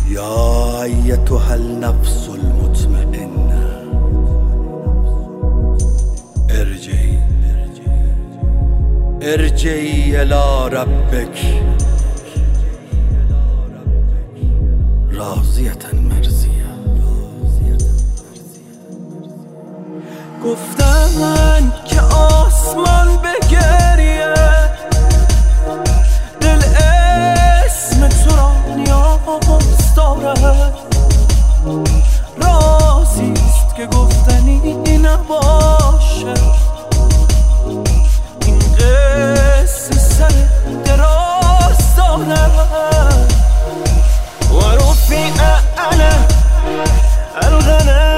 يا أيتها النفس المطمئنة ارجعي إلى ربك راضية مرضية. گفتن که آسمان بگریه، دل اسم تو را نیاز دارد، رازیست که گفتنی نباشه، این قصه سر دراز دارد. و رفیع انا الغنم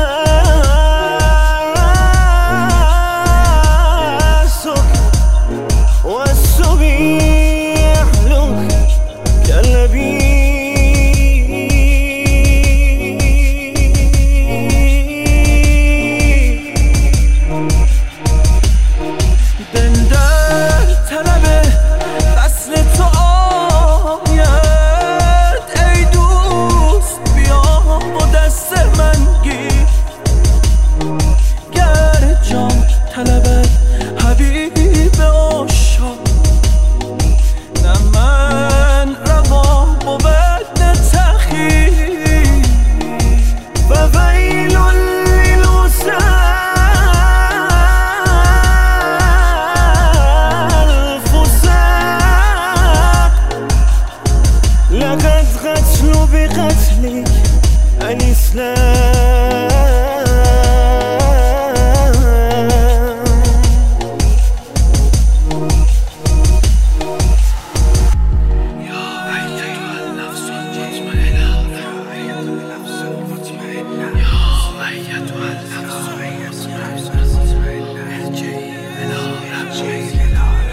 لقد قتلوا بقتلك الإسلام. يا أيتها النفس المطمئنة ارجعي إلى ربك